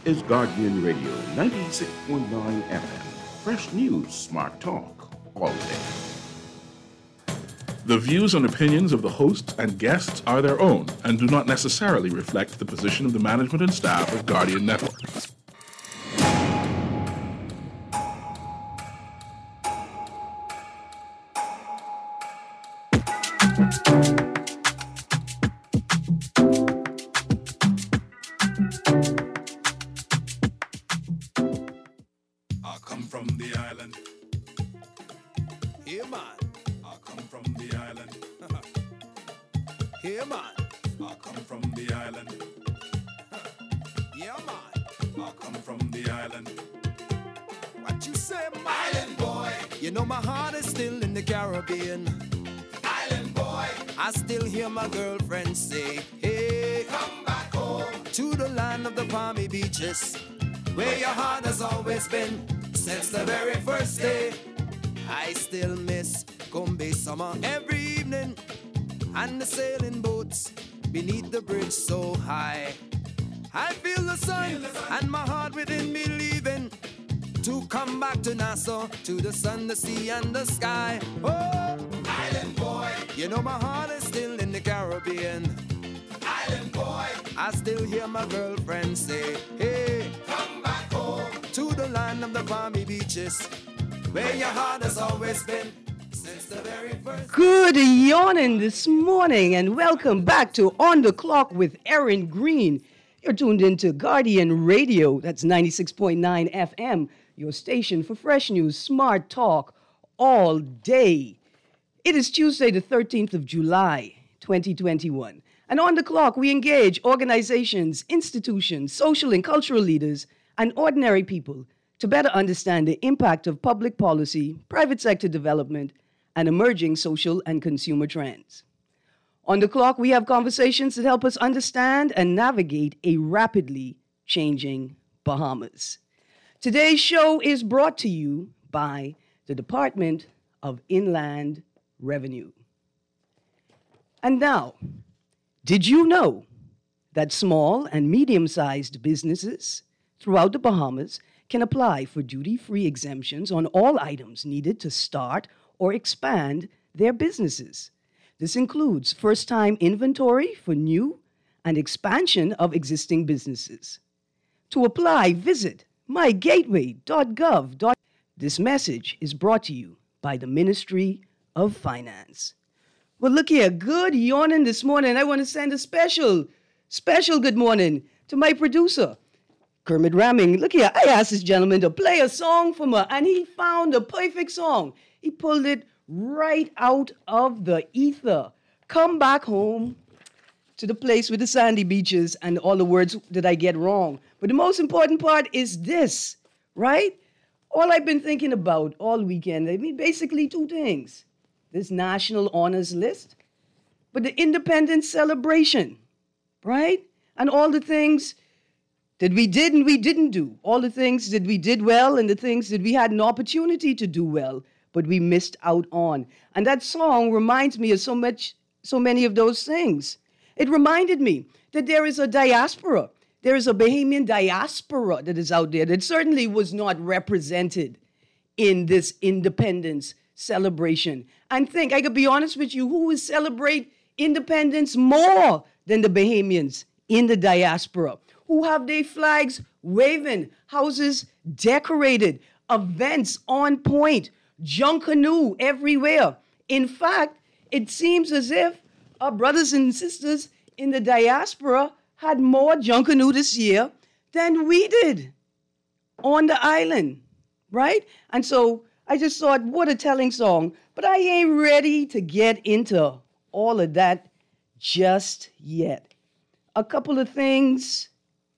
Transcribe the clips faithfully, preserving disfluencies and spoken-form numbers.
is Guardian Radio ninety-six point nine F M. Fresh news, smart talk, all day. The views and opinions of the hosts and guests are their own and do not necessarily reflect the position of the management and staff of Guardian Network. Where your heart has always been since the very first day. I still miss Gombe summer every evening and the sailing boats beneath the bridge so high. I feel the sun, feel the sun. And my heart within me leaving to come back to Nassau, to the sun, the sea and the sky. Oh, island boy, you know my heart is still in the Caribbean. Island boy, I still hear my girlfriend say, hey, come back home to the land of the balmy beaches, where your heart has always been since the very first. Good yawning this morning and welcome back to On the Clock with Aaron Green. You're tuned into Guardian Radio, that's ninety-six point nine F M, your station for fresh news, smart talk, all day. It is Tuesday the thirteenth of July, twenty twenty-one. And on the clock, we engage organizations, institutions, social and cultural leaders, and ordinary people to better understand the impact of public policy, private sector development, and emerging social and consumer trends. On the clock, we have conversations that help us understand and navigate a rapidly changing Bahamas. Today's show is brought to you by the Department of Inland Revenue. And now, did you know that small and medium-sized businesses throughout the Bahamas can apply for duty-free exemptions on all items needed to start or expand their businesses? This includes first-time inventory for new and expansion of existing businesses. To apply, visit my gateway dot gov. This message is brought to you by the Ministry of Finance. Well, look here, good yawning this morning. I want to send a special, special good morning to my producer, Kermit Ramming. Look here, I asked this gentleman to play a song for me, and he found the perfect song. He pulled it right out of the ether. Come back home to the place with the sandy beaches and all the words that I get wrong. But the most important part is this, right? All I've been thinking about all weekend, I mean, basically two things. This National Honors List, but the Independence Celebration, right? And all the things that we did and we didn't do. All the things that we did well and the things that we had an opportunity to do well, but we missed out on. And that song reminds me of so much, so many of those things. It reminded me that there is a diaspora. There is a Bahamian diaspora that is out there that certainly was not represented in this independence celebration. And think, I could be honest with you, who would celebrate independence more than the Bahamians in the diaspora? Who have their flags waving, houses decorated, events on point, Junkanoo everywhere. In fact, it seems as if our brothers and sisters in the diaspora had more Junkanoo this year than we did on the island, right? And so I just thought, what a telling song. But I ain't ready to get into all of that just yet. A couple of things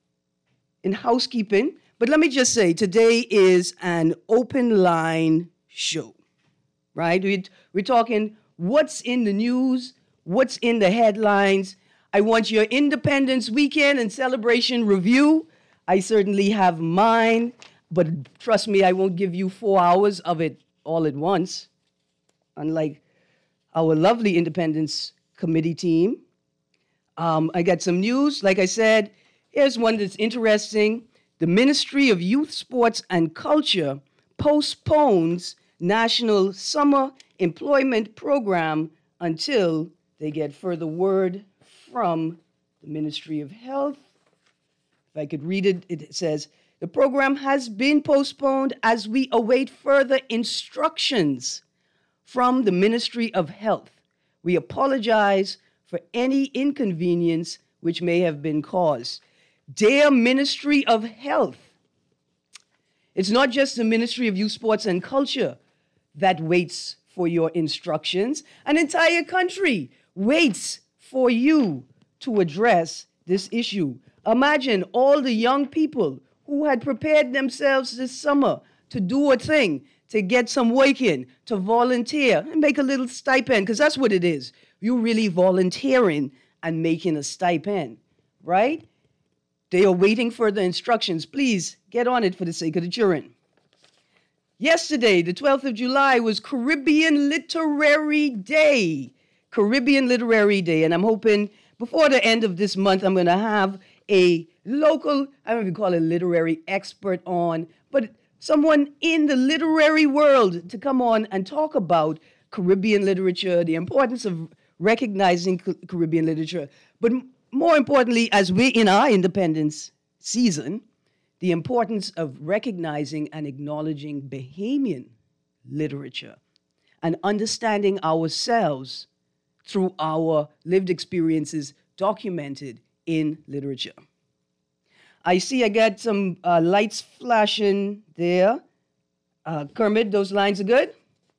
in housekeeping. But let me just say, today is an open line show, right? We, we're talking what's in the news, what's in the headlines. I want your Independence Weekend and Celebration review. I certainly have mine. But trust me, I won't give you four hours of it all at once, unlike our lovely Independence Committee team. Um, I got some news. Like I said, here's one that's interesting. the Ministry of Youth, Sports, and Culture postpones National Summer Employment Program until they get further word from the Ministry of Health. If I could read it, it says, the program has been postponed as we await further instructions from the Ministry of Health. We apologize for any inconvenience which may have been caused. Dear Ministry of Health, it's not just the Ministry of Youth, Sports, and Culture that waits for your instructions. An entire country waits for you to address this issue. Imagine all the young people who had prepared themselves this summer to do a thing, to get some work in, to volunteer and make a little stipend, because that's what it is. You're really volunteering and making a stipend, right? They are waiting for the instructions. Please get on it for the sake of the children. Yesterday, the twelfth of July, was Caribbean Literary Day. Caribbean Literary Day. And I'm hoping before the end of this month, I'm going to have a local, I don't even call it literary expert on, but someone in the literary world to come on and talk about Caribbean literature, the importance of recognizing Caribbean literature. But more importantly, as we're in our independence season, the importance of recognizing and acknowledging Bahamian literature and understanding ourselves through our lived experiences documented in literature. I see I got some uh, lights flashing there. Uh, Kermit, those lines are good?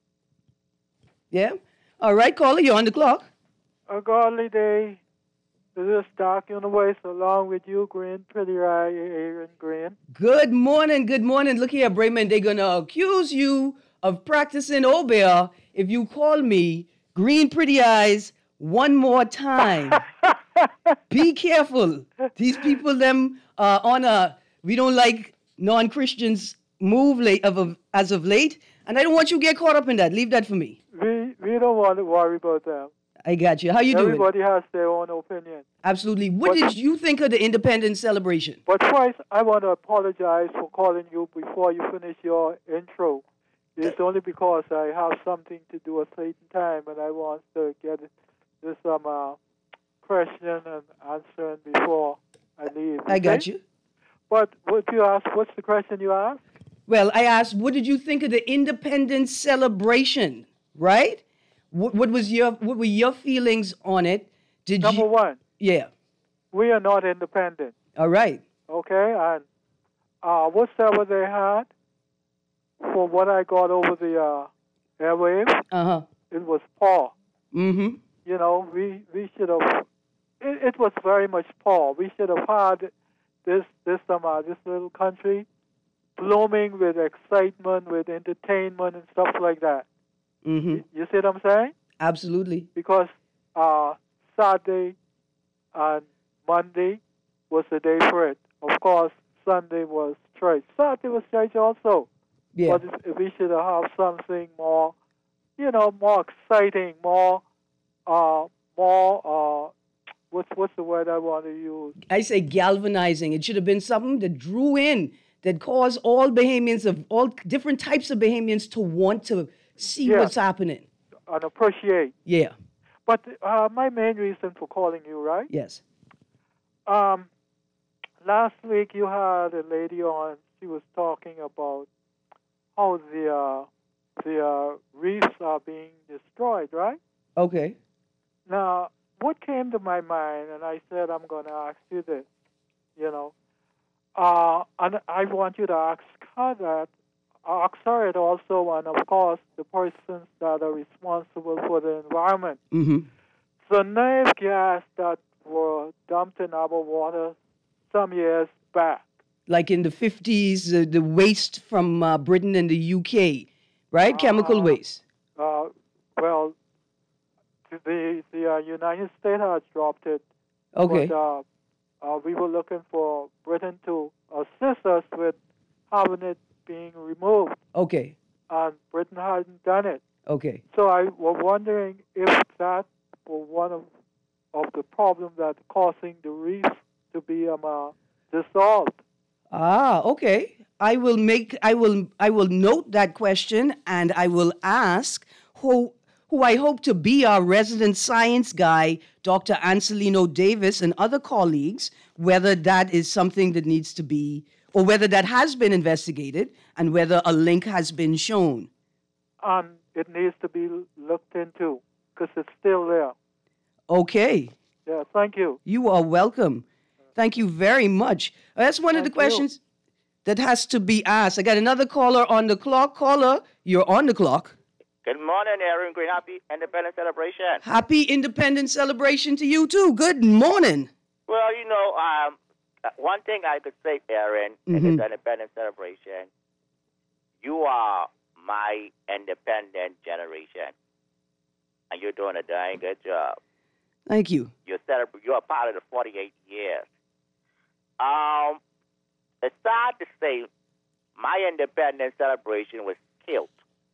Yeah? All right, caller, you're on the clock. A godly day. This is Doc Universe along with you, Green, Pretty Eye, Aaron Green. Good morning, good morning. Look here, Brayman, they're going to accuse you of practicing Obeah if you call me Green Pretty Eyes one more time. Be careful. These people, them, uh, on a, we don't like non-Christians move late of a, as of late, and I don't want you to get caught up in that. Leave that for me. We we don't want to worry about them. I got you. How you doing? Everybody has their own opinion. Absolutely. What but, did you think of the Independence celebration? But first, I want to apologize for calling you before you finish your intro. It's only because I have something to do at a certain time, and I want to get this um, uh, question and answer before I leave. I got you. But what you asked, what's the question you asked? Well, I asked, what did you think of the Independence celebration, right? What, what was your what were your feelings on it? Did Number you, one. Yeah. We are not independent. All right. Okay, and uh, whatever they had, for what I got over the uh, airwaves, uh-huh. it was poor. Mm-hmm. You know, we, we should have, it, it was very much poor. We should have had this this um, uh, this little country blooming with excitement, with entertainment and stuff like that. Mm-hmm. You, you see what I'm saying? Absolutely. Because uh, Saturday and Monday was the day for it. Of course, Sunday was church. Saturday was church also. Yeah. But if we should have something more, you know, more exciting, more, uh, more, uh, what's what's the word I want to use? I say galvanizing. It should have been something that drew in, that caused all Bahamians of all different types of Bahamians to want to see yeah. what's happening. And appreciate. Yeah. But uh, my main reason for calling you, right? Yes. Um, last week you had a lady on. She was talking about how the uh, the uh, reefs are being destroyed, right? Okay. Now, what came to my mind, and I said I'm going to ask you this, you know, uh, and I want you to ask her that, ask her it also, and of course the persons that are responsible for the environment. Mm-hmm. The nerve gas that were dumped in our water some years back. Like in the fifties, uh, the waste from uh, Britain and the U K, right? Uh, Chemical waste. Uh, well, the the uh, United States has dropped it. Okay. But uh, uh, we were looking for Britain to assist us with having it being removed. Okay. And Britain hadn't done it. Okay. So I was wondering if that was one of of the problems that causing the reef to be um, uh, dissolved. Uh, Ah, okay. I will make I will I will note that question, and I will ask who who I hope to be our resident science guy, Doctor Anselino Davis, and other colleagues, whether that is something that needs to be, or whether that has been investigated, and whether a link has been shown. Um, it needs to be looked into because it's still there. Okay. Yeah, thank you. You are welcome. Thank you very much. That's one of the Thank you. questions that has to be asked. I got another caller on the clock. Caller, you're on the clock. Good morning, Aaron Green. Happy Independence Celebration. Happy Independence Celebration to you, too. Good morning. Well, you know, um, one thing I could say, Aaron, in Mhm. this Independence Celebration, you are my independent generation, and you're doing a dang good job. Thank you. You're, celebra- you're a part of the forty-eight years. Um, it's sad to say my independence celebration was killed.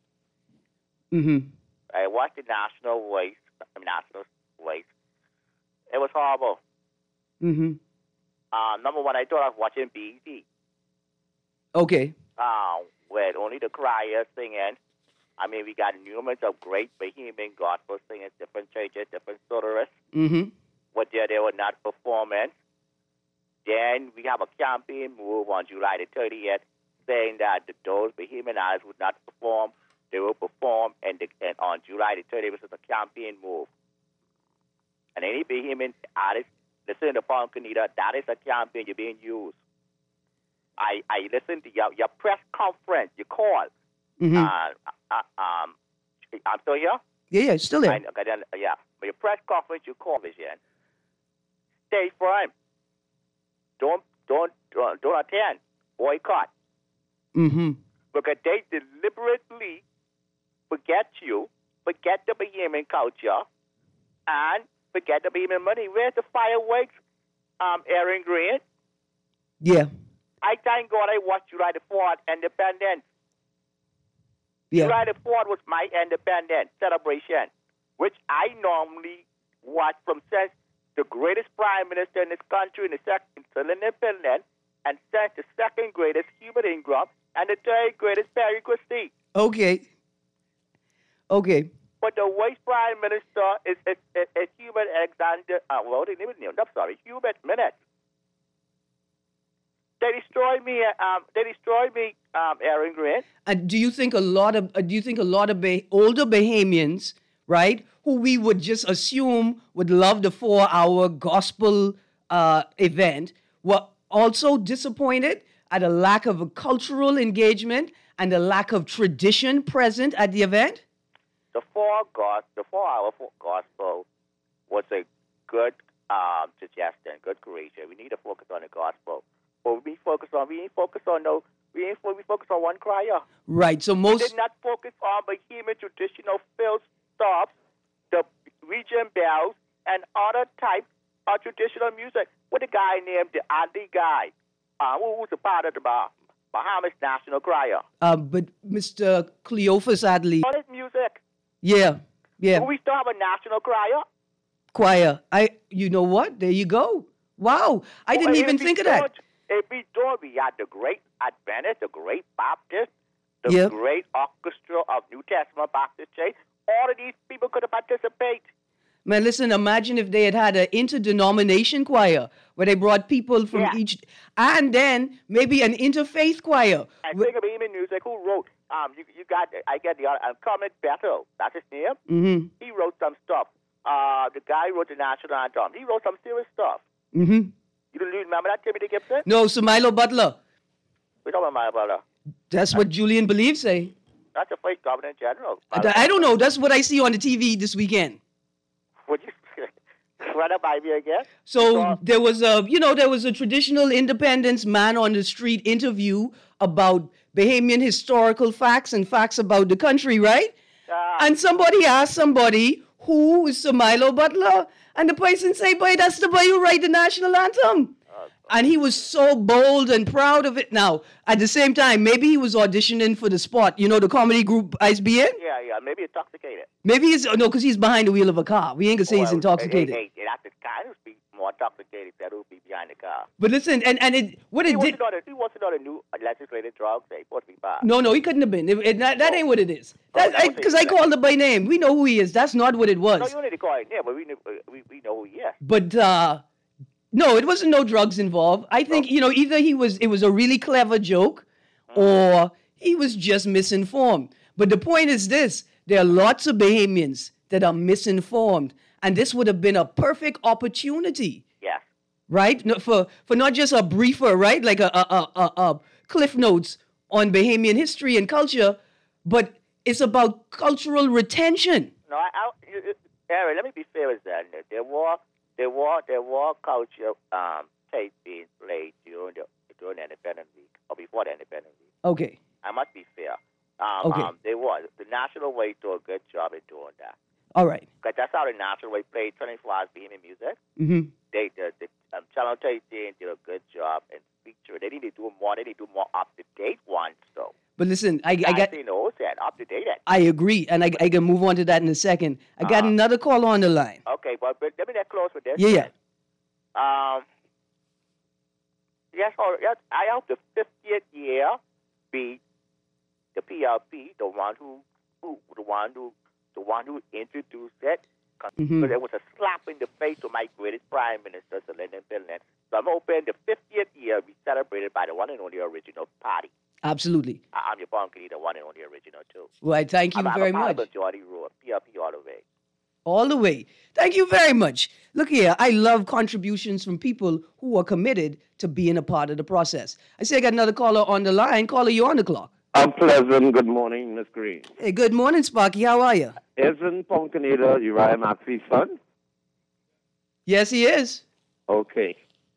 Mm-hmm. I watched the national voice, I mean, national voice. It was horrible. Mm-hmm. Uh, number one, I thought I was watching B E T, Okay. uh, with only the choir singing. I mean, we got numerous of great Bahamian gospel singers, different churches, different sotorists. Mm-hmm. But there they were not performing. Then we have a campaign move on July the thirtieth saying that the, those Bahamian artists would not perform. They will perform and, the, and on July the thirtieth, which is a campaign move. And any Bahamian artist listen to Paul Canita, that is a campaign you're being used. I I listened to your, your press conference, you called. Mm-hmm. Uh, uh, um, I'm still here? Yeah, yeah, still there. I, okay, then, yeah. But your press conference, you call Vision. Stay firm. Don't don't don't, don't attend. Boycott. Mm-hmm. Because they deliberately forget you, forget the Bahamian culture, and forget the Bahamian money. Where's the fireworks, um, Aaron Green? Yeah. I thank God I watched July the fourth, Independence. Yeah. July the fourth was my independence celebration, which I normally watch from since the greatest prime minister in this country, in the second, Lyndon Finland, and since the second greatest, Hubert Ingram, and the third greatest, Perry Christie. Okay. Okay. But the worst prime minister is, is, is, is Hubert Alexander, uh, well, they didn't even know, I'm sorry, Hubert Minute. They destroyed me, um, they destroyed me, um, Aaron Green. And do you think a lot of uh, do you think a lot of bah- older Bahamians, right, who we would just assume would love the four-hour gospel uh, event, were also disappointed at a lack of a cultural engagement and a lack of tradition present at the event? The four God, the four-hour gospel was a good um, suggestion, good creation. We need to focus on the gospel. But we focus on, we ain't focus on no, we ain't we focus on one crier. Right. So We most did not focus on Bahamian traditional field stops, the region bells, and other types of traditional music. What a guy named the Andy guy, uh, who was a part of the bah- Bahamas National Choir. uh, but Mister Cleophas Adley. All his music. Yeah. Yeah. Do we still have a national choir? Choir. I you know what? There you go. Wow. I didn't Well, even if we think of that. don't- If we don't, we had the great Adventist, the great Baptist, the Yep. great orchestra of New Testament Baptist Church. All of these people could have participated. Man, listen, imagine if they had had an interdenomination choir where they brought people from Yeah. each, and then maybe an interfaith choir. And Wh- think of Bahamian music. Who wrote? Um, you, you got. I get the other. Um, Kermit Bethel. That's his name. Mm-hmm. He wrote some stuff. Uh, the guy who wrote the national anthem. He wrote some serious stuff. Mm-hmm. You don't remember that, Timothy Gibson? No, Samilo Butler. We talking about my brother. That's what Julian believes say. That's the first governor general. I, I don't know. That's what I see on the T V this weekend. Would you run it by me again? So there was a, you know, there was a traditional independence man on the street interview about Bahamian historical facts and facts about the country, right? Uh, And somebody asked somebody, who is Samilo Butler? And the person say, boy, that's the boy who write the national anthem. And he was so bold and proud of it. Now, at the same time, maybe he was auditioning for the spot. You know, the comedy group I S B N? yeah, yeah, maybe intoxicated. Maybe he's, no, because he's behind the wheel of a car. We ain't going to say he's Well, intoxicated. Hey, hey, hey, that's the kind of speak more intoxicated, that would be behind the car. But listen, and, and it what He it did. wasn't on a, he wasn't on a new legislated drugs. They supposed to be bad. No, no, he couldn't have been. It, it, that that Oh. ain't what it is. Oh, That that was because it. I, called him by name. We know who he is. That's not what it was. No, you don't need to call it there, but we, knew, we, we know who he is. But uh, no, it wasn't no drugs involved. I think you know either he was it was a really clever joke, or he was just misinformed. But the point is this: there are lots of Bahamians that are misinformed, and this would have been a perfect opportunity, Yes. right? No, for for not just a briefer, right, like a a, a, a, a cliff notes on Bahamian history and culture, but it's about cultural retention. No, I, I you, you- Aaron, let me be fair with that. There were, there were, there were culture um, tapes being played during the during the Independent Week or before the Independent Week. Okay, I must be fair. Um, Okay. um, they was. The National Way do a good job in doing that. all right. Because that's how the National Way played twenty-four hours Bahamian music. Mm-hmm. They, the, the um, Channel thirteen did a good job in featuring. They need to do more. They need to do more up-to-date ones, though. But listen, I, I got. You know, that up-to-date. I agree, and I, I can move on to that in a second. I got Uh-huh. another call on the line. Okay, but, but let me get close with this. Yeah, yeah. Um, yes, or, yes, I hope the fiftieth year be the P L P, the one who, who the one who, the one who introduced it. Because Mhm. it was a slap in the face to my greatest prime minister, Sir Lyndon Billnet. So I'm hoping the fiftieth year be celebrated by the one and only original party. Absolutely. I- I'm your bunkie, the one and only original too. Well, I thank you I'm, very I'm a part much. of the Majority Rule, P L P all the way. All the way. Thank you very much. Look here, I love contributions from people who are committed to being a part of the process. I see I got another caller on the line. Caller, you on the clock. I'm pleasant. Good morning, Miss Green. Hey, good morning, Sparky. How are you? Isn't Poncanita Uriah Maxey's son? Yes, he is. Okay.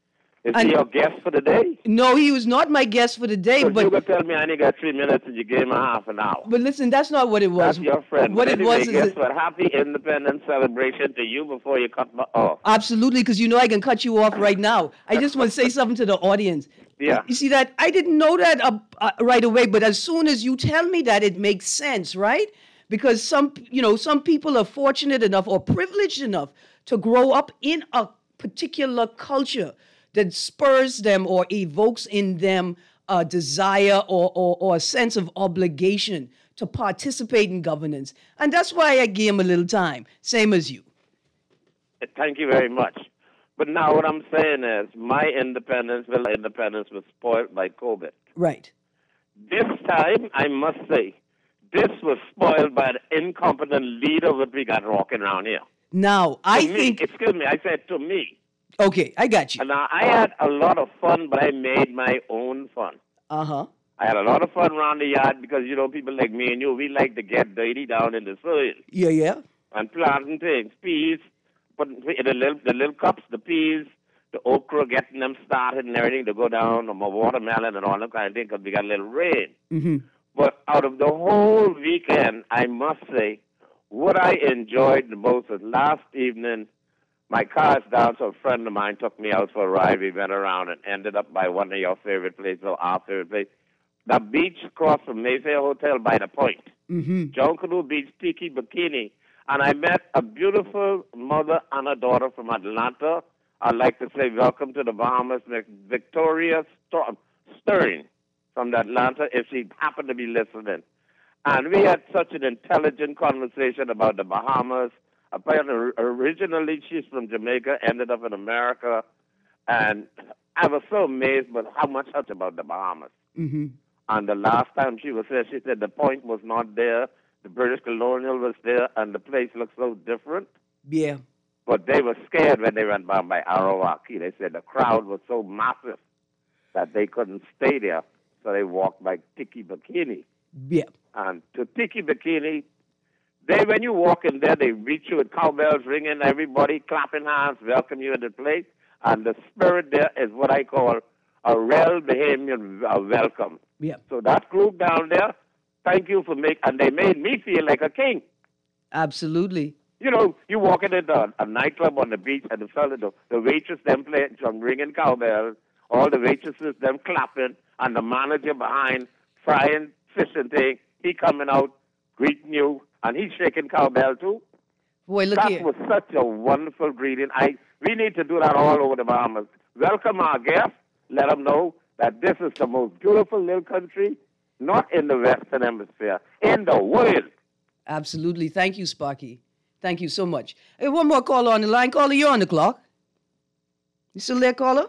Is And- he your guest for the day? No, he was not my guest for the day, Because you but could tell me I only got three minutes and you gave me half an hour. but listen, that's not what it was. That's your friend. What But it anyway, was is guess that- what? Happy Independence celebration to you before you cut me off. Absolutely, because you know I can cut you off right now. I just want to say something to the audience. Yeah. You see that? I didn't know that uh, uh, right away, but as soon as you tell me that, it makes sense, right? Because some, you know, some people are fortunate enough or privileged enough to grow up in a particular culture that spurs them or evokes in them a desire or, or, or a sense of obligation to participate in governance. And that's why I gave him a little time, same as you. Thank you very much. But now what I'm saying is my independence, well, independence was spoiled by COVID. Right. This time, I must say, this was spoiled by the incompetent leader that we got walking around here. Now, I To me, think, excuse me, I said to me. okay, I got you. And now I had a lot of fun, but I made my own fun. Uh-huh. I had a lot of fun around the yard because, you know, people like me and you, we like to get dirty down in the soil Yeah, yeah. and planting things, peas, putting the little, the little cups, the peas, the okra, getting them started and everything to go down, or my watermelon and all that kind of thing because we got a little rain. Mm-hmm. But out of the whole weekend, I must say, what I enjoyed the most was last evening, my car's down, so a friend of mine took me out for a ride. We went around and ended up by one of your favorite places, or our favorite place, the beach across from Mayfair Hotel by the Point. Mm-hmm. John Canoe Beach, Tiki Bikini. And I met a beautiful mother and a daughter from Atlanta. I'd like to say welcome to the Bahamas, Miss Victoria Ster- Stern from Atlanta, if she happened to be listening. And we had such an intelligent conversation about the Bahamas. Apparently, originally she's from Jamaica, ended up in America. And I was so amazed by how much such about the Bahamas. Mm-hmm. And the last time she was there, she said the Point was not there, the British colonial was there, and the place looked so different. Yeah. But they were scared when they went by by Arawaki. They said the crowd was so massive that they couldn't stay there, so they walked by Tiki Bikini. Yeah. And to Tiki Bikini, they, when you walk in there, they reach you with cowbells ringing, everybody clapping hands, welcome you in the place. And the spirit there is what I call a real Bahamian uh, welcome. Yeah. So that group down there, thank you for making, and they made me feel like a king. Absolutely. You know, you walk into a, a nightclub on the beach, and the fella, the, the waitress, them playing, some ringing cowbells, all the waitresses, them clapping, and the manager behind frying fish and thing, he coming out, greeting you, and he's shaking cowbell too. Boy, look That here. was such a wonderful greeting. I We need to do that all over the Bahamas. Welcome our guests. Let them know that this is the most beautiful little country, not in the Western Hemisphere, in the world. Absolutely. Thank you, Sparky. Thank you so much. Hey, one more caller on the line. Caller, you're on the clock. You still there, caller?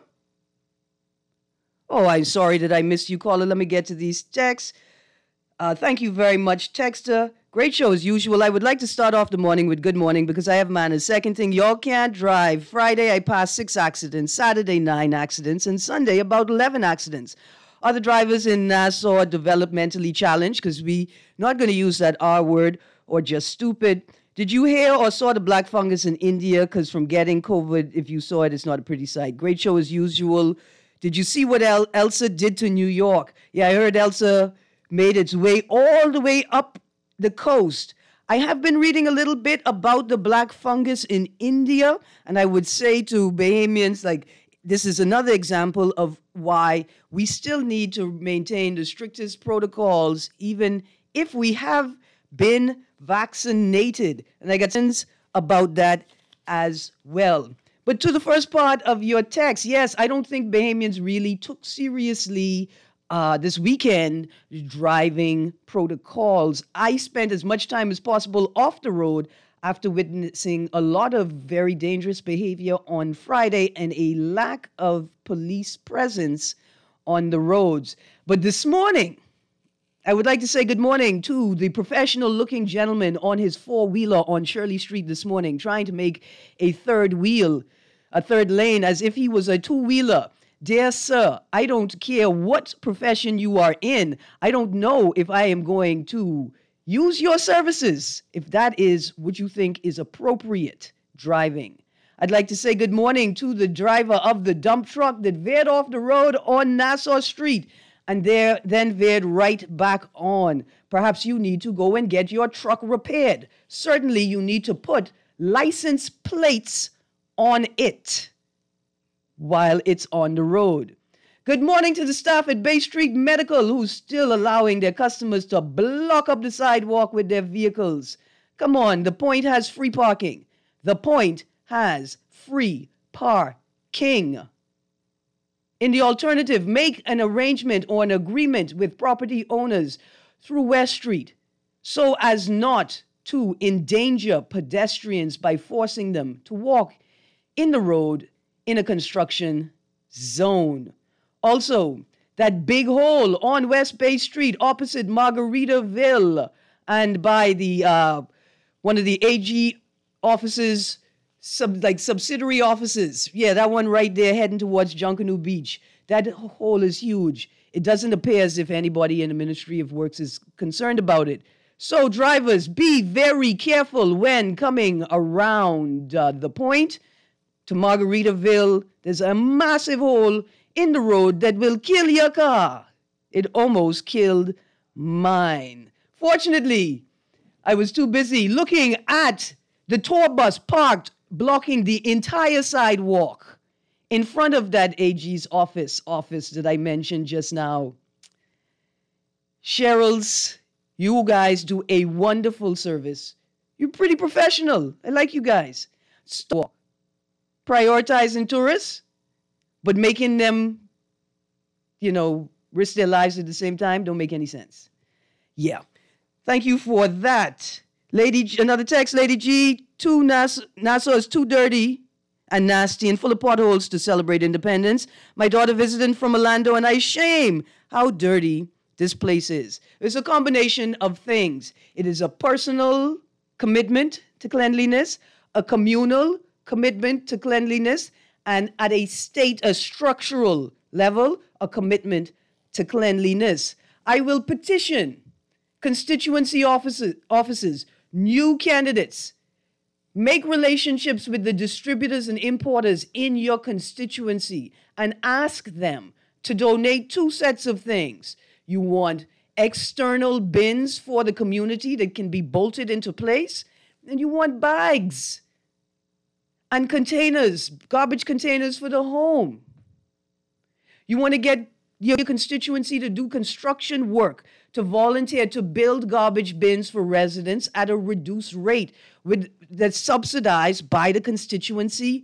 Oh, I'm sorry that I missed you, caller. Let me get to these texts. Uh, thank you very much, texter. Great show as usual. I would like to start off the morning with good morning because I have manners. Second thing, y'all can't drive. Friday, I passed six accidents. Saturday, nine accidents. And Sunday, about eleven accidents. Are the drivers in Nassau developmentally challenged? Because we not going to use that R word or just stupid. Did you hear or saw the black fungus in India? Because from getting COVID, if you saw it, it's not a pretty sight. Great show as usual. Did you see what El- Elsa did to New York? Yeah, I heard Elsa made its way all the way up the coast. I have been reading a little bit about the black fungus in India, and I would say to Bahamians, like, this is another example of why we still need to maintain the strictest protocols, even if we have been vaccinated. And I got sense about that as well. But to the first part of your text, yes, I don't think Bahamians really took seriously uh, this weekend driving protocols. I spent as much time as possible off the road after witnessing a lot of very dangerous behavior on Friday and a lack of police presence on the roads. But this morning, I would like to say good morning to the professional-looking gentleman on his four-wheeler on Shirley Street this morning, trying to make a third wheel, a third lane, as if he was a two-wheeler. Dear sir, I don't care what profession you are in. I don't know if I am going to use your services, if that is what you think is appropriate driving. I'd like to say good morning to the driver of the dump truck that veered off the road on Nassau Street and there then veered right back on. Perhaps you need to go and get your truck repaired. Certainly you need to put license plates on it while it's on the road. Good morning to the staff at Bay Street Medical who's still allowing their customers to block up the sidewalk with their vehicles. Come on, the Point has free parking. The Point has free parking. In the alternative, make an arrangement or an agreement with property owners through West Street so as not to endanger pedestrians by forcing them to walk in the road in a construction zone. Also, that big hole on West Bay Street opposite Margaritaville and by the uh, one of the A G offices, sub, like subsidiary offices. Yeah, that one right there heading towards Junkanoo Beach. That hole is huge. It doesn't appear as if anybody in the Ministry of Works is concerned about it. So drivers, be very careful when coming around uh, the Point to Margaritaville. There's a massive hole in the road that will kill your car. It almost killed mine. Fortunately, I was too busy looking at the tour bus parked, blocking the entire sidewalk in front of that A G's office, office that I mentioned just now. Cheryl's, you guys do a wonderful service. You're pretty professional. I like you guys. Stop prioritizing tourists, but making them, you know, risk their lives at the same time don't make any sense. Yeah. Thank you for that. Lady, G, another text, Lady G, too Nassau, Nassau is too dirty and nasty and full of potholes to celebrate independence. My daughter visited from Orlando and I shame how dirty this place is. It's a combination of things. It is a personal commitment to cleanliness, a communal commitment to cleanliness, and at a state, a structural level, a commitment to cleanliness. I will petition constituency offices, offices, new candidates, make relationships with the distributors and importers in your constituency and ask them to donate two sets of things. You want external bins for the community that can be bolted into place, and you want bags and containers, garbage containers for the home. You want to get your constituency to do construction work, to volunteer to build garbage bins for residents at a reduced rate with, that's subsidized by the constituency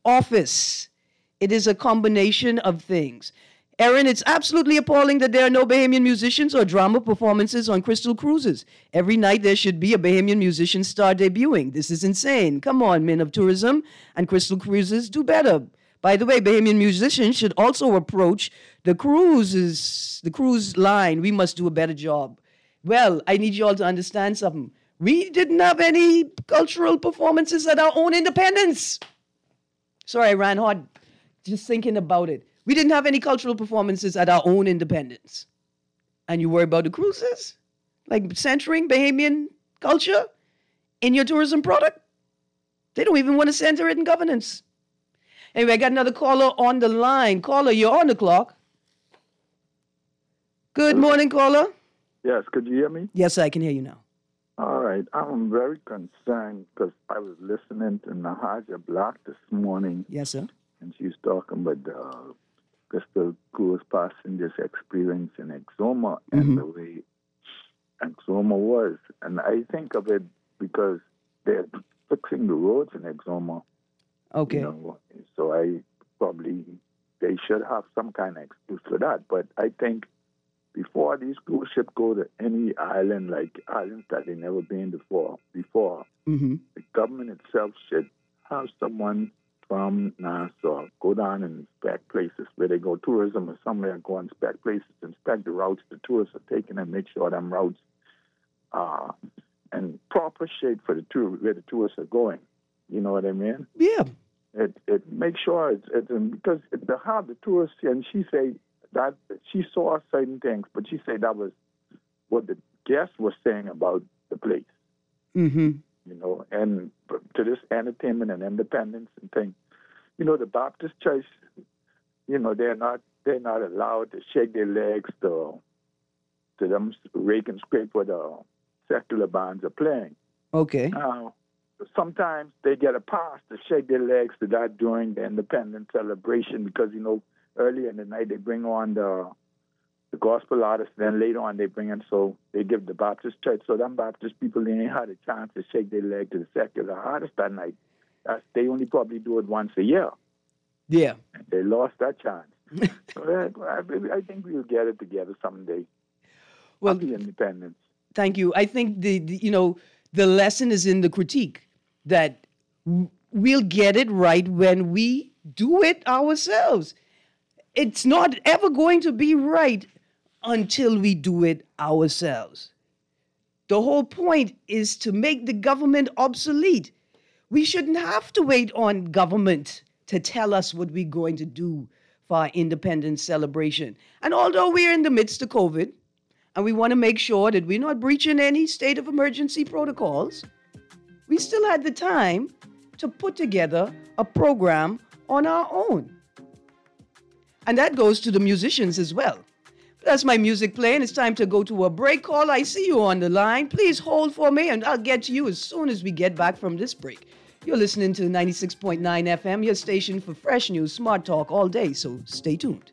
office. It is a combination of things. Erin, it's absolutely appalling that there are no Bahamian musicians or drama performances on Crystal Cruises. Every night there should be a Bahamian musician star debuting. This is insane. Come on, men of tourism and Crystal Cruises, do better. By the way, Bahamian musicians should also approach the cruises, the cruise line. We must do a better job. Well, I need you all to understand something. We didn't have any cultural performances at our own independence. Sorry, I ran hard just thinking about it. We didn't have any cultural performances at our own independence. And you worry about the cruises? Like centering Bahamian culture in your tourism product? They don't even want to center it in governance. Anyway, I got another caller on the line. Caller, you're on the clock. Good morning, caller. Yes, could you hear me? Yes, I can hear you now. All right. I'm very concerned because I was listening to Nahaja Block this morning. Yes, sir. And she's talking about the Crystal Cruise passengers' experience in Exuma and Mm-hmm. the way Exuma was. And I think of it because they're fixing the roads in Exuma. Okay. You know, so I probably, they should have some kind of excuse for that. But I think before these cruise ships go to any island, like islands that they've never been before, before Mm-hmm. the government itself should have someone from Nassau go down and inspect places where they go tourism or somewhere, go and inspect places, inspect the routes the tourists are taking and make sure them routes are in proper shape for the tour where the tourists are going. You know what I mean? Yeah. It it make sure it's, it's because the how the tourists, and she said that she saw certain things, but she said that was what the guests were saying about the place. Mm-hmm. You know, and to this entertainment and independence and thing, you know, the Baptist church, you know, they're not they're not allowed to shake their legs to to them rake and scrape what the secular bands are playing. Okay. Now, sometimes they get a pass to shake their legs to that during the independence celebration because, you know, early in the night they bring on the the gospel artists, then later on they bring in, so they give the Baptist church. So them Baptist people, they ain't had a chance to shake their leg to the secular artists that night. That's, they only probably do it once a year. Yeah. And they lost that chance. So that, I, I think we'll get it together someday. Well, Happy independence. Thank you. I think the, the you know the lesson is in the critique that w- we'll get it right when we do it ourselves. It's not ever going to be right until we do it ourselves. The whole point is to make the government obsolete. We shouldn't have to wait on government to tell us what we're going to do for our independence celebration. And although we're in the midst of COVID, and we want to make sure that we're not breaching any state of emergency protocols, we still had the time to put together a program on our own. And that goes to the musicians as well. That's my music playing. It's time to go to a break. Call, I see you on the line. Please hold for me, and I'll get to you as soon as we get back from this break. You're listening to ninety-six point nine F M, your station for fresh news, smart talk all day, so stay tuned.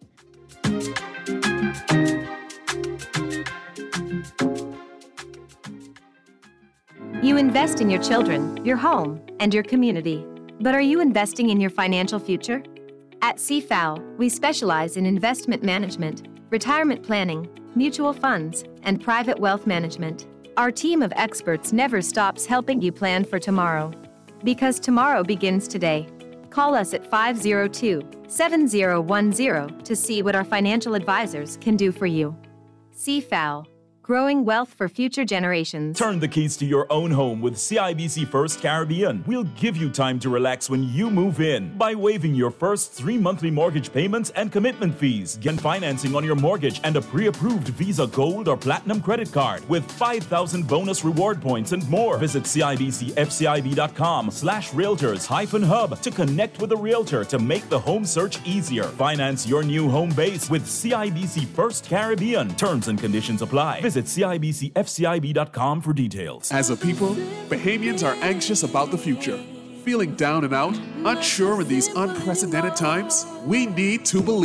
You invest in your children, your home, and your community. But are you investing in your financial future? At C F A L, we specialize in investment management, retirement planning, mutual funds, and private wealth management. Our team of experts never stops helping you plan for tomorrow. Because tomorrow begins today. Call us at five oh two, seven oh one oh to see what our financial advisors can do for you. C F A L, growing wealth for future generations. Turn the keys to your own home with C I B C First Caribbean. We'll give you time to relax when you move in by waiving your first three monthly mortgage payments and commitment fees. Get financing on your mortgage and a pre-approved Visa Gold or Platinum credit card with five thousand bonus reward points and more. Visit cibcfcib.com slash realtors hyphen hub to connect with a realtor to make the home search easier. Finance your new home base with C I B C First Caribbean. Terms and conditions apply. Visit cibcfcib dot com for details. As a people, Bahamians are anxious about the future. Feeling down and out, unsure in these unprecedented times? We need to believe.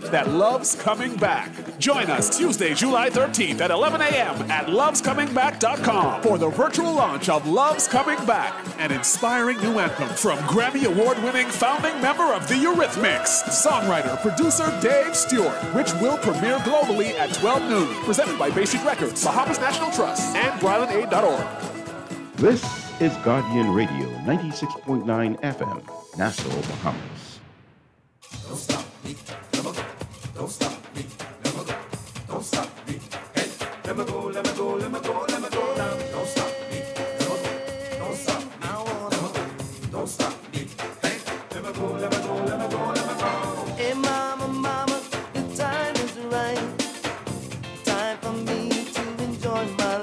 that loves coming back. Join us Tuesday, July thirteenth at eleven a.m. at loves coming back dot com for the virtual launch of Love's Coming Back, an inspiring new anthem from Grammy Award-winning founding member of the Eurythmics, songwriter, producer Dave Stewart, which will premiere globally at twelve noon. Presented by Bay Street Records, Bahamas National Trust, and Bryland Aid dot org. This is Guardian Radio, ninety-six point nine F M, Nassau, Bahamas. Don't stop me, never go. Don't stop me, never go. Don't stop me. Hey, let me go, let me go, let me go, let me go now. Don't stop me, never go. Don't stop me, I wanna go. Don't stop me. Hey, let me go, let me go, let me go, let me go. Hey, mama, mama, the time is right. Time for me to enjoy my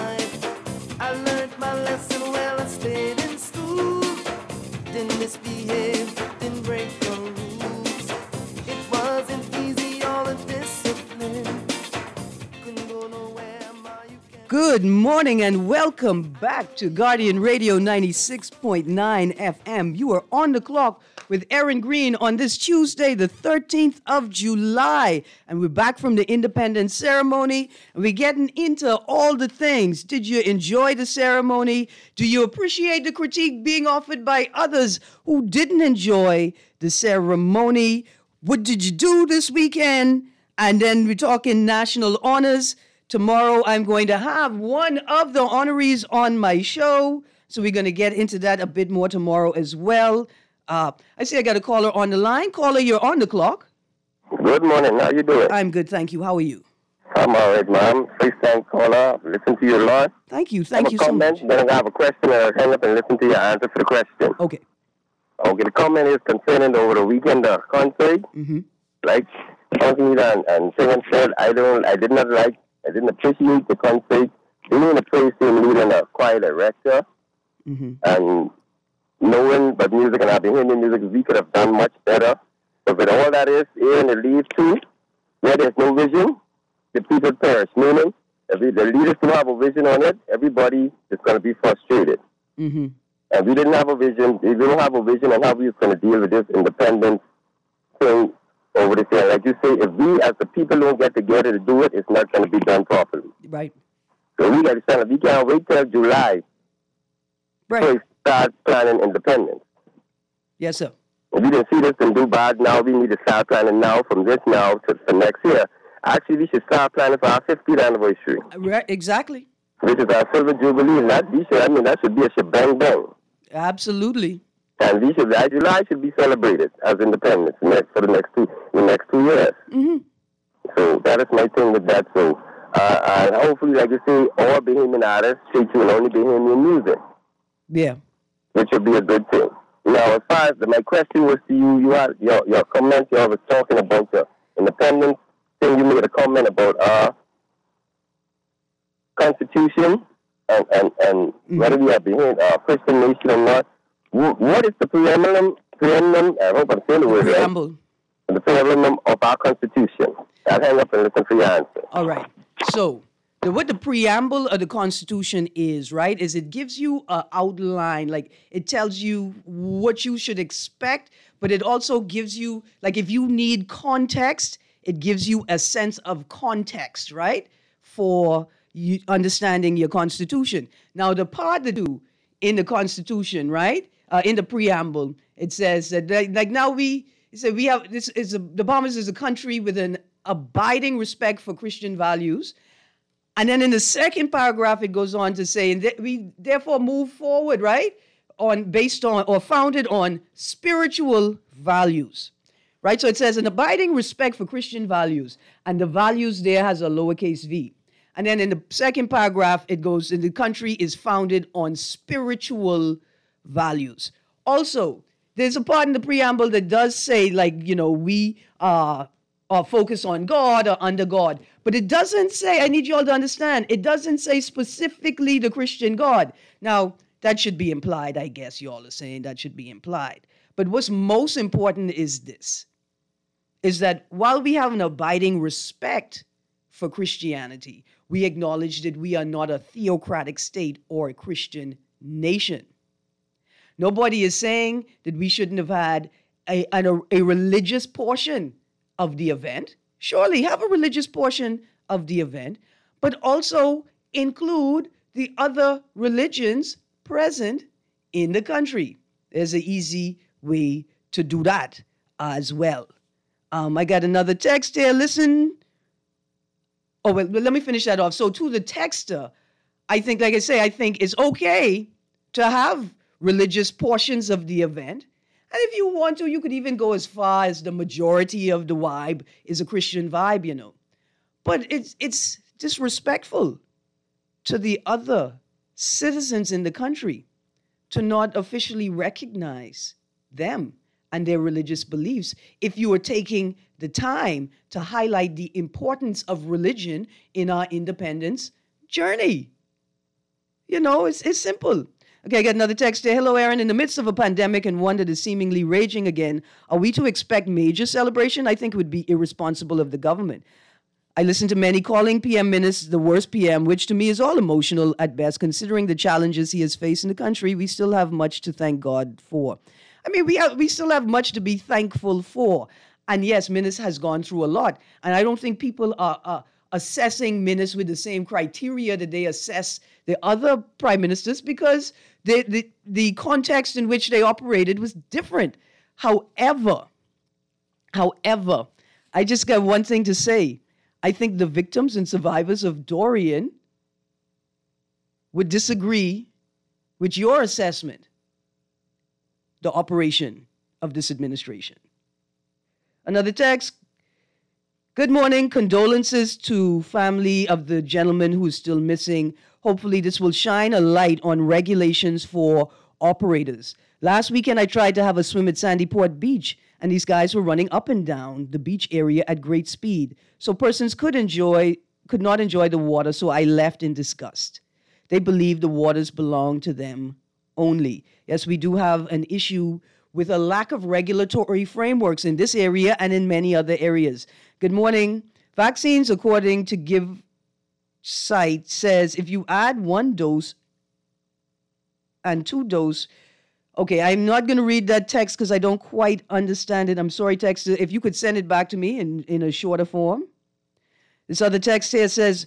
life. I learned my lesson well, I stayed in school. Didn't misbehave, didn't break the rules. It wasn't easy, all the discipline. Couldn't go nowhere, ma, you can't. Good morning and welcome back to Guardian Radio ninety-six point nine F M. You are on the clock with Aaron Green on this Tuesday, the thirteenth of July. And we're back from the Independence ceremony, and we're getting into all the things. Did you enjoy the ceremony? Do you appreciate the critique being offered by others who didn't enjoy the ceremony? What did you do this weekend? And then we're talking national honors. Tomorrow, I'm going to have one of the honorees on my show. So we're going to get into that a bit more tomorrow as well. Uh, I see I got a caller on the line. Caller, you're on the clock. Good morning. How you doing? I'm good, thank you. How are you? I'm all right, ma'am. First time caller. Listen to you a lot. Thank you. Thank have you a so comment, much. Then I have a question, and I'll hang up and listen to your answer for the question. Okay. Okay. The comment is concerning over the weekend uh, concert. Mm-hmm. Like something and and someone said, I don't, I did not like, I didn't appreciate the concert. Being a praise team leader and a choir director, Mm-hmm. and knowing but music and I've been hearing the music, we could have done much better. But with all that is here and the leave too, where there's no vision, the people perish. Meaning, if we, the leaders don't have a vision on it, everybody is going to be frustrated. Mm-hmm. And we didn't have a vision. If we don't have a vision on how we're going to deal with this independence thing over this year, like you say, if we as the people don't get together to do it, it's not going to be done properly. Right. So we got to stand up. We can't wait till July Right. to start planning independence. Yes, sir. If we didn't see this and do bad now, we need to start planning now from this now to, to next year. Actually, we should start planning for our fiftieth anniversary, Right. Exactly. which is our silver jubilee. And that, we should, I mean, that should be a shebang bang. Absolutely. And we should, July should be celebrated as independence next, for the next two, the next two years. Mm-hmm. So that is my thing with that. So uh, uh, hopefully, like you say, all Bahamian artists treat you and only Bahamian music. Yeah. Which would be a good thing. Now, as far as the, my question was to you, you had your your comment. You was talking about the independence thing. You made a comment about our Constitution and and, and mm-hmm. whether we are behind a Christian nation or not. W- what is the preamble? Preamble. I hope I'm saying the word right. Preamble. The preamble of our Constitution. I'll hang up and listen for your answer. All right. So, the, what the preamble of the Constitution is, right, is it gives you an outline, like it tells you what you should expect, but it also gives you, like if you need context, it gives you a sense of context, right, for you understanding your Constitution. Now, the part to do in the Constitution, right, uh, in the preamble, it says that, like, like now we, it said we have, this is, a, the Bahamas is a country with an abiding respect for Christian values. And then in the second paragraph, it goes on to say, and that we therefore move forward, right, on based on or founded on spiritual values, right? So it says an abiding respect for Christian values, and the values there has a lowercase v. And then in the second paragraph, it goes, and the country is founded on spiritual values. Also, there's a part in the preamble that does say, like, you know, we are. Or focus on God or under God. But it doesn't say, I need you all to understand, it doesn't say specifically the Christian God. Now, that should be implied, I guess you all are saying that should be implied. But what's most important is this, is that while we have an abiding respect for Christianity, we acknowledge that we are not a theocratic state or a Christian nation. Nobody is saying that we shouldn't have had a, a, a religious portion of the event. Surely have a religious portion of the event, but also include the other religions present in the country. There's an easy way to do that as well. Um, I got another text here. Listen. Oh, well, let me finish that off. So to the texter, I think, like I say, I think it's okay to have religious portions of the event. And if you want to, you could even go as far as the majority of the vibe is a Christian vibe, you know. But it's it's disrespectful to the other citizens in the country to not officially recognize them and their religious beliefs if you are taking the time to highlight the importance of religion in our independence journey. You know, it's it's simple. Okay, I got another text here. Hello, Aaron. In the midst of a pandemic and one that is seemingly raging again, are we to expect major celebration? I think it would be irresponsible of the government. I listen to many calling P M Minnis the worst P M, which to me is all emotional at best. Considering the challenges he has faced in the country, we still have much to thank God for. I mean, we have, we still have much to be thankful for. And yes, Minnis has gone through a lot. And I don't think people are... are assessing Minnis with the same criteria that they assess the other prime ministers because the, the, the context in which they operated was different. However, however, I just got one thing to say. I think the victims and survivors of Dorian would disagree with your assessment, the operation of this administration. Another text. Good morning. Condolences to family of the gentleman who is still missing. Hopefully this will shine a light on regulations for operators. Last weekend, I tried to have a swim at Sandy Port Beach, and these guys were running up and down the beach area at great speed. So persons could enjoy, could not enjoy the water, so I left in disgust. They believe the waters belong to them only. Yes, we do have an issue with a lack of regulatory frameworks in this area and in many other areas. Good morning. Vaccines, according to Give site, says if you add one dose and two dose, okay, I'm not going to read that text because I don't quite understand it. I'm sorry, text. If you could send it back to me in, in a shorter form. This other text here says,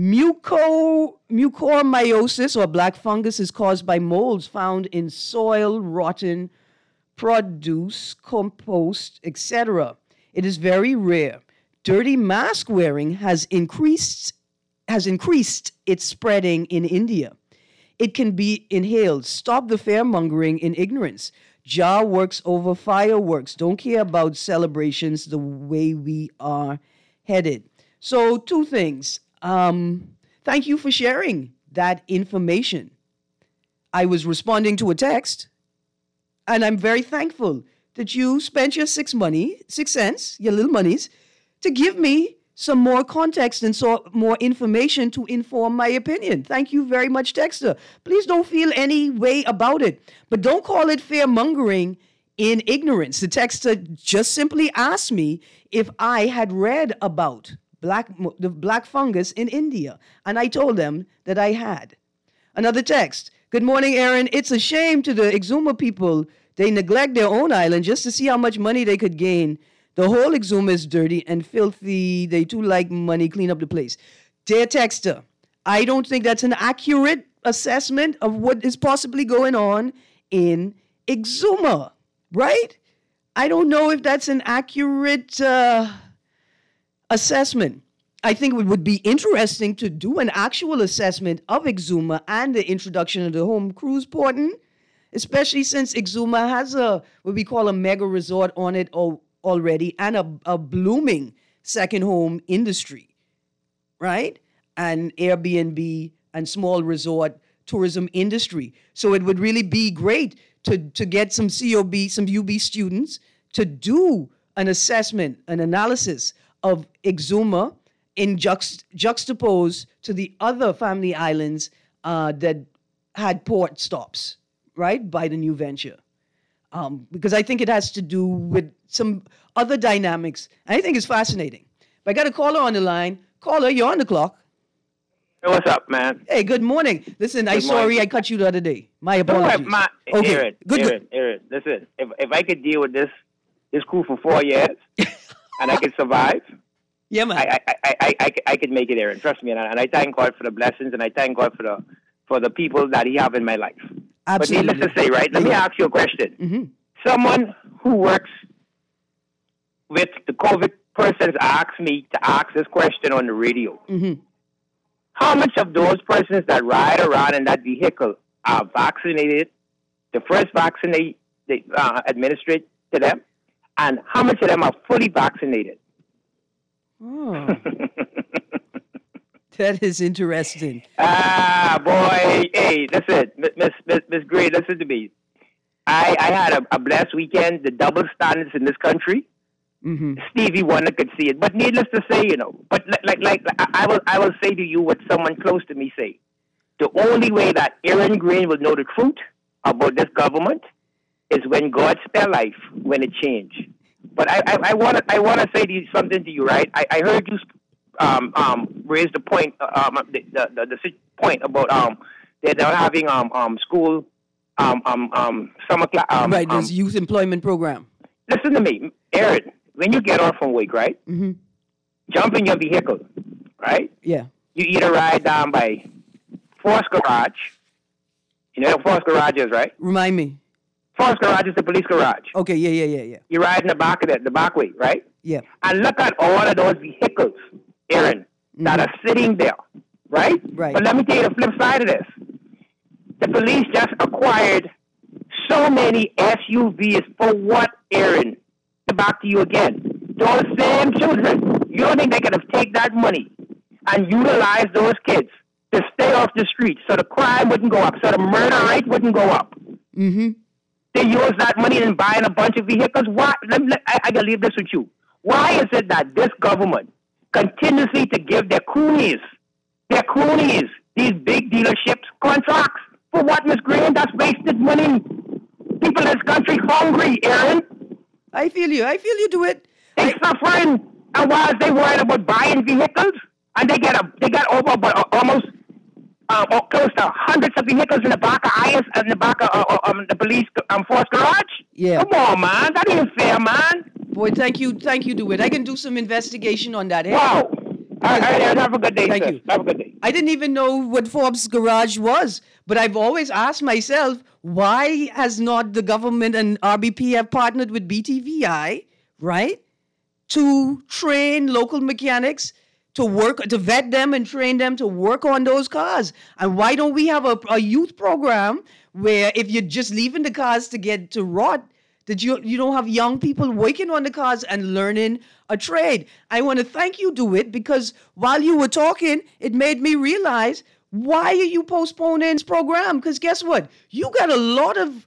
muco, mucormyosis or black fungus is caused by molds found in soil, rotten produce, compost, et cetera. It is very rare. Dirty mask wearing has increased has increased its spreading in India. It can be inhaled. Stop the fear-mongering in ignorance. Jah works over fireworks. Don't care about celebrations the way we are headed. So two things. Um, thank you for sharing that information. I was responding to a text, and I'm very thankful that you spent your six money, six cents, your little monies, to give me some more context and so more information to inform my opinion. Thank you very much, texter. Please don't feel any way about it, but don't call it fear-mongering in ignorance. The texter just simply asked me if I had read about black the black fungus in India, and I told them that I had. Another text. Good morning, Aaron. It's a shame to the Exuma people. They neglect their own island just to see how much money they could gain. The whole Exuma is dirty and filthy. They too like money. Clean up the place. Dear texter, I don't think that's an accurate assessment of what is possibly going on in Exuma, right? I don't know if that's an accurate uh, assessment. I think it would be interesting to do an actual assessment of Exuma and the introduction of the home cruise porting, especially since Exuma has a what we call a mega resort on it already and a, a blooming second home industry, right? And Airbnb and small resort tourism industry. So it would really be great to, to get some C O B, some U B students to do an assessment, an analysis of Exuma in juxt- juxtaposed to the other family islands uh, that had port stops, right, by the new venture. Um, because I think it has to do with some other dynamics. And I think it's fascinating. But I got a caller on the line. Caller, you're on the clock. Hey, what's up, man? Hey, good morning. Listen, I'm sorry I cut you the other day. My apologies. No, my, okay, Aaron, good, Aaron, good. Aaron, listen, if, if I could deal with this this crew for four years, and I can survive, yeah, man. I, I, I, I, I, I can make it, Aaron. Trust me. And I, and I thank God for the blessings, and I thank God for the for the people that He have in my life. Absolutely. But needless to say, right, let me ask you a question. Mm-hmm. Someone who works with the COVID persons asked me to ask this question on the radio. Mm-hmm. How much of those persons that ride around in that vehicle are vaccinated, the first vaccine they uh, administered to them, and how much of them are fully vaccinated? Oh. That is interesting. Ah, boy. Hey, listen, Miss Miss Miss Gray, listen to me. I, I had a, a blessed weekend. The double standards in this country, mm-hmm. Stevie Wonder could see it. But needless to say, you know, but like, like, like I will I will say to you what someone close to me say. The only way that Aaron Green will know the truth about this government is when God spare life, when it change. But I I want to I want to say to you something to you, right? I, I heard you um um raise the point um the the, the, the point about um they're, they're having um um school um um um summer class um, right. This um, youth employment program. Listen to me, Aaron. When you get off from work, right? Mm-hmm. Jump in your vehicle, right? Yeah. You either ride down by Force Garage. You know what Force Garage is, right? Remind me. Force Garage is the police garage. Okay, yeah, yeah, yeah, yeah. You ride in the back of it, the back way, right? Yeah. And look at all of those vehicles, Aaron, mm-hmm. that are sitting there, right? Right. But let me tell you the flip side of this. The police just acquired so many S U Vs for what, Aaron? Back to you again. Those same children, you don't think they could have taken that money and utilize those kids to stay off the street so the crime wouldn't go up, so the murder rate wouldn't go up? Mm-hmm. They use that money in buying a bunch of vehicles. Why? Let, let, I, I can leave this with you. Why is it that this government continuously to give their cronies, their cronies, these big dealerships contracts? For what, Miss Green? That's wasted money. People in this country hungry, Aaron. I feel you. I feel you do it. They suffering, and while they worried about buying vehicles, and they get a they got over but almost uh, close to hundreds of vehicles in the back of I S in the back of uh, um, the police um, force garage. Yeah. Come on, man. That ain't fair, man. Boy, thank you, thank you, do it. I can do some investigation on that. Hey? Wow. I, I, I, have a good day. Thank sir. you. Have a good day. I didn't even know what Forbes Garage was, but I've always asked myself, why has not the government and R B P have partnered with B T V I, right, to train local mechanics to work, to vet them and train them to work on those cars? And why don't we have a, a youth program where if you're just leaving the cars to get to rot, that you you don't have young people working on the cars and learning a trade? I want to thank you, DeWitt, because while you were talking, it made me realize, why are you postponing this program? Because guess what? You got a lot of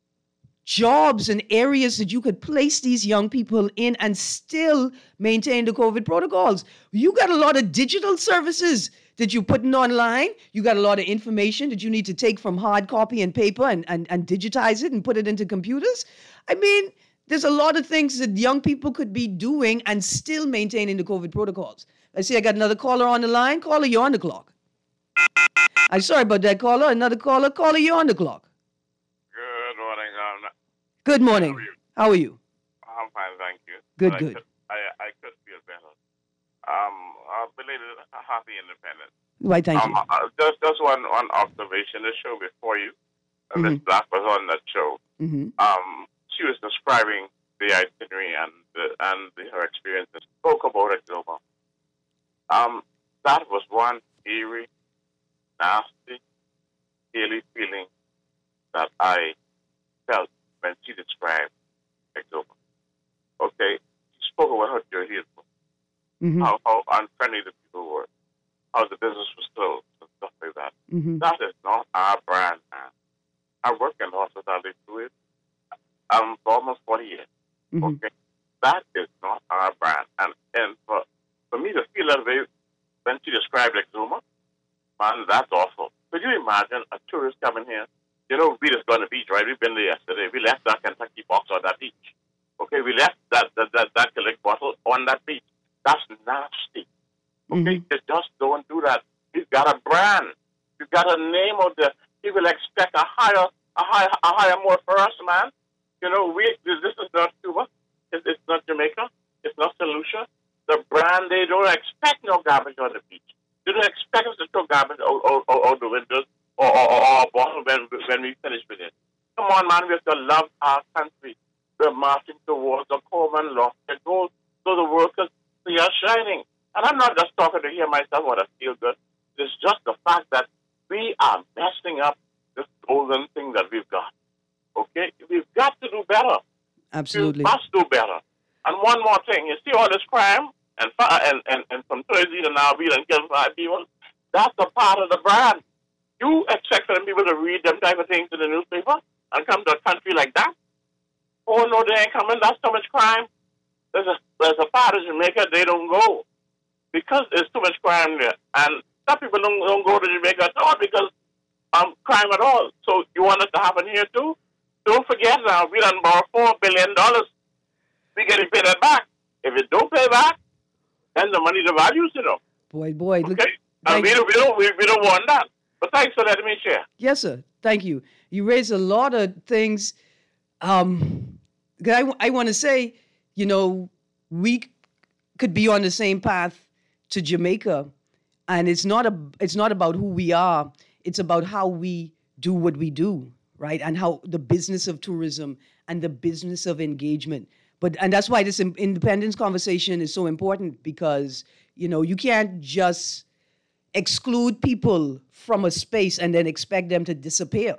jobs and areas that you could place these young people in and still maintain the COVID protocols. You got a lot of digital services that you're putting online. You got a lot of information that you need to take from hard copy and paper and, and, and digitize it and put it into computers. I mean, there's a lot of things that young people could be doing and still maintaining the COVID protocols. I see I got another caller on the line. Caller, you're on the clock. I'm sorry about that, caller. Another caller. Caller, you're on the clock. Good morning. Um, Good morning. How are you? How are you? I'm fine, thank you. Good, I good. Could, I, I could feel better. Um, uh, belated happy independence. Why, thank um, you. Uh, just, just one, one observation. The show before you, uh, Mm-hmm. Miss Black was on that show. Mm-hmm. Um, she was describing the itinerary and the, and the, her experiences. Spoke about it over. Um, that was one eerie, nasty, eerie feeling that I felt when she described Exopa. Okay, she spoke about how dirty it was, Mm-hmm. how, how unfriendly the people were, how the business was closed, and stuff like that. Mm-hmm. That is not our brand, man. I work in hospitality through it um, for almost forty years. Mm-hmm. Okay, that is not our brand. And and for, for me to feel that way when she described Exuma, man, that's awful. Could you imagine a tourist coming here? You know, we just gone to the beach, right? We've been there yesterday. We left that Kentucky box on that beach. Okay, we left that that that, that collect bottle on that beach. That's nasty. Okay, Mm-hmm. they just don't do that. We've got a brand. We've got a name out there. People expect a higher, a higher, a higher more for us, man. You know, we this is not Cuba. It's, it's not Jamaica. It's not Saint Lucia. brand, they don't expect no garbage on the beach. They don't expect us to throw garbage out, out, out, out the windows or, or, or our bottle when, when we finish with it. Come on, man, we have to love our country. We're marching towards a common lofty goal so the world can see us shining. And I'm not just talking to hear myself or to feel good. It's just the fact that we are messing up this golden thing that we've got. Okay? We've got to do better. Absolutely. We must do better. And one more thing, you see all this crime and and, and, and from Thursday to now, we done kill five people. That's a part of the brand. You expect for them people to read them type of things in the newspaper and come to a country like that? Oh, no, they ain't coming. That's so much crime. There's a, there's a part of Jamaica, they don't go because there's too much crime there. And some people don't, don't go to Jamaica at all because um crime at all. So you want it to happen here too? Don't forget now, we done borrowed four billion dollars. We got to pay that back. If it don't pay back, then the money devalues, you know. Boy, boy. Look, okay? And we don't, we, don't, we, we don't want that. But thanks for letting me share. Yes, sir. Thank you. You raised a lot of things. Um, I, I want to say, you know, we could be on the same path to Jamaica. And it's not a, it's not about who we are. It's about how we do what we do, right? And how the business of tourism and the business of engagement. But and that's why this independence conversation is so important because, you know, you can't just exclude people from a space and then expect them to disappear,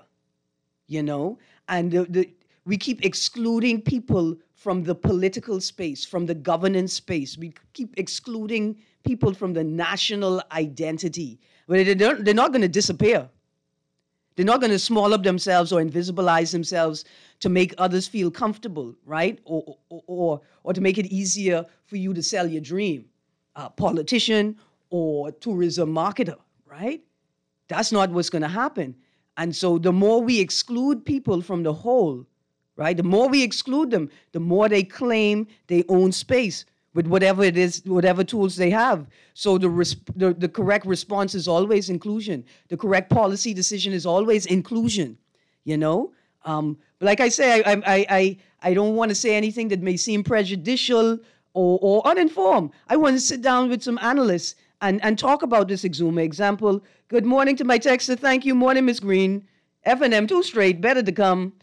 you know? And the, the, we keep excluding people from the political space, from the governance space. We keep excluding people from the national identity. But they don't, they're not going to disappear. They're not going to small up themselves or invisibilize themselves to make others feel comfortable, right? Or, or, or, or to make it easier for you to sell your dream. A politician or tourism marketer, right? That's not what's going to happen. And so the more we exclude people from the whole, right? The more we exclude them, the more they claim they own space with whatever it is, whatever tools they have. So the, resp- the, the correct response is always inclusion. The correct policy decision is always inclusion, you know? Um, but like I say, I, I, I, I don't want to say anything that may seem prejudicial or, or uninformed. I want to sit down with some analysts and, and talk about this Exuma example. Good morning to my texter. Thank you. Morning, Miss Green. F and M, two straight, better to come.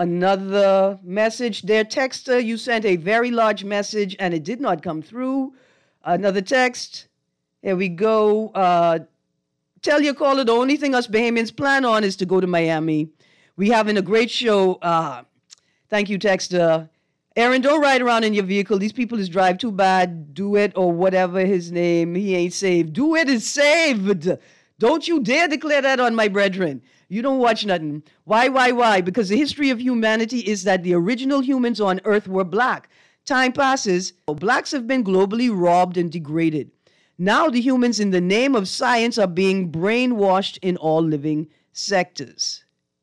Another message there. Texter, you sent a very large message and it did not come through. Another text. Here we go. Uh, tell your caller the only thing us Bahamians plan on is to go to Miami. We having a great show. Uh, thank you, texter. Aaron, don't ride around in your vehicle. These people is drive too bad. Do it or whatever his name. He ain't saved. Do it is saved. Don't you dare declare that on my brethren. You don't watch nothing. Why, why, why? Because the history of humanity is that the original humans on Earth were black. Time passes. Blacks have been globally robbed and degraded. Now the humans in the name of science are being brainwashed in all living sectors.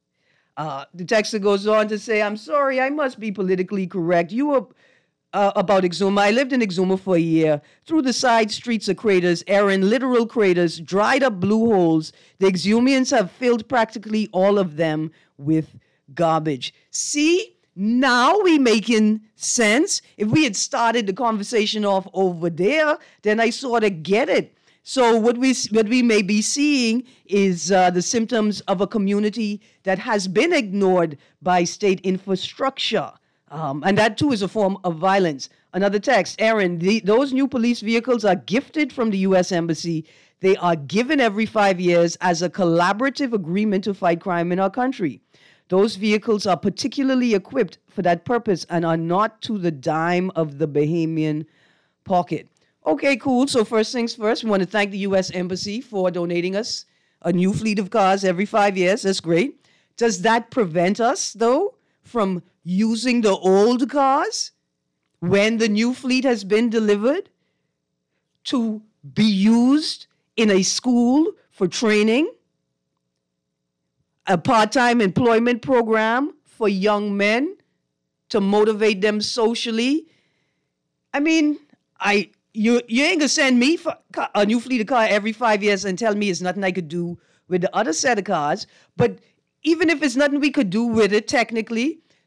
Uh, the texter goes on to say, I'm sorry, I must be politically correct. You were uh, about Exuma. I lived in Exuma for a year. Through the side streets of craters, Aaron, literal craters, dried up blue holes. The Exumians have filled practically all of them with garbage. See, now we making sense. If we had started the conversation off over there, then I sort of get it. So what we what we may be seeing is uh, the symptoms of a community that has been ignored by state infrastructure. Um, and that, too, is a form of violence. Another text, Aaron, the, those new police vehicles are gifted from the U S Embassy. They are given every five years as a collaborative agreement to fight crime in our country. Those vehicles are particularly equipped for that purpose and are not to the dime of the Bahamian pocket. Okay, cool. So first things first, we want to thank the U S Embassy for donating us a new fleet of cars every five years. That's great. Does that prevent us, though, from using the old cars when the new fleet has been delivered to be used in a school for training, a part-time employment program for young men to motivate them socially? I mean, I you you ain't gonna send me for a new fleet of car every five years and tell me it's nothing I could do with the other set of cars. But even if it's nothing we could do with it, technically,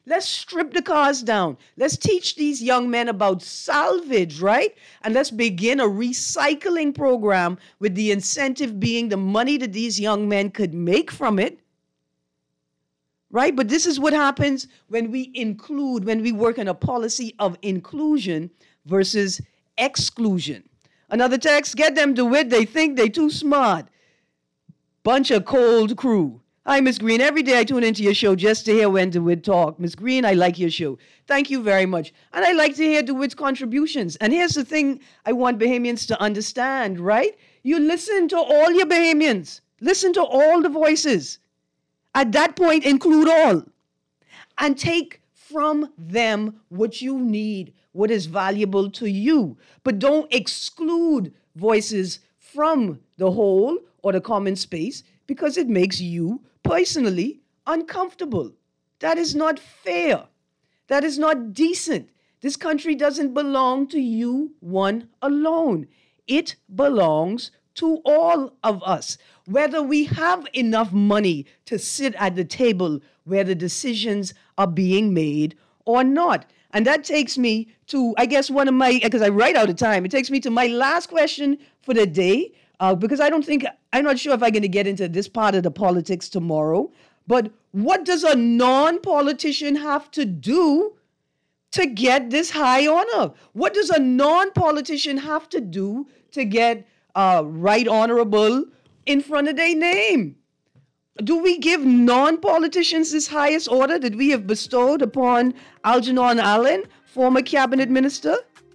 Let's strip the cars down. Let's teach these young men about salvage, right? And let's begin a recycling program with the incentive being the money that these young men could make from it. Right? But this is what happens when we include, when we work on a policy of inclusion versus exclusion. Another text, get them to wit, they think they too smart. Bunch of cold crew. Hi, Miss Green. Every day I tune into your show just to hear when DeWitt talk. Miss Green, I like your show. Thank you very much. And I like to hear DeWitt's contributions. And here's the thing I want Bahamians to understand, right? You listen to all your Bahamians. Listen to all the voices. At that point, include all. And take from them what you need, what is valuable to you. But don't exclude voices from the whole or the common space because it makes you personally uncomfortable. That is not fair. That is not decent. This country doesn't belong to you one alone. It belongs to all of us, whether we have enough money to sit at the table where the decisions are being made or not. And that takes me to, I guess, one of my, because I write out of time, it takes me to my last question for the day. Uh, because I don't think, I'm not sure if I'm going to get into this part of the politics tomorrow, but what does a non-politician have to do to get this high honor? What does a non-politician have to do to get uh, right honorable in front of their name? Do we give non-politicians this highest order that we have bestowed upon Algernon Allen, former cabinet minister?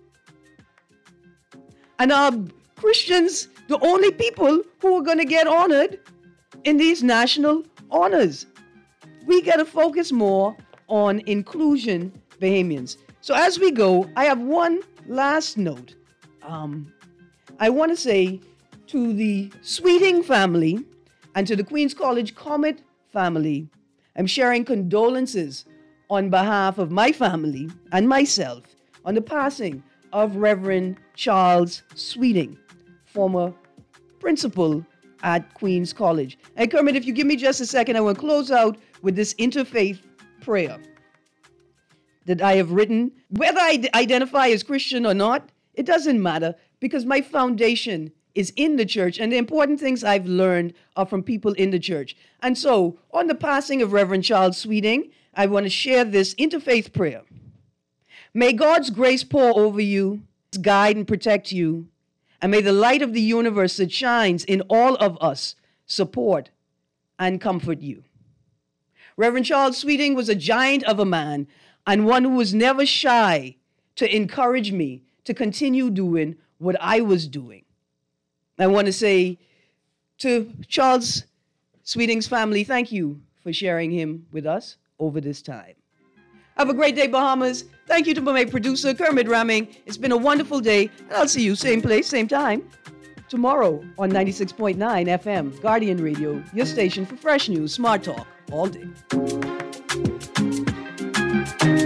And are Christians the only people who are going to get honored in these national honors? We got to focus more on inclusion, Bahamians. So as we go, I have one last note. Um, I want to say to the Sweeting family and to the Queen's College Comet family, I'm sharing condolences on behalf of my family and myself on the passing of Reverend Charles Sweeting, former principal at Queen's College. And Kermit, if you give me just a second, I want to close out with this interfaith prayer that I have written. Whether I d- identify as Christian or not, it doesn't matter because my foundation is in the church and the important things I've learned are from people in the church. And so, on the passing of Reverend Charles Sweeting, I want to share this interfaith prayer. May God's grace pour over you, guide and protect you, and may the light of the universe that shines in all of us support and comfort you. Reverend Charles Sweeting was a giant of a man and one who was never shy to encourage me to continue doing what I was doing. I want to say to Charles Sweeting's family, thank you for sharing him with us over this time. Have a great day, Bahamas. Thank you to my producer, Kermit Ramming. It's been a wonderful day, and I'll see you same place, same time, tomorrow on ninety-six point nine F M, Guardian Radio, your station for fresh news, smart talk, all day.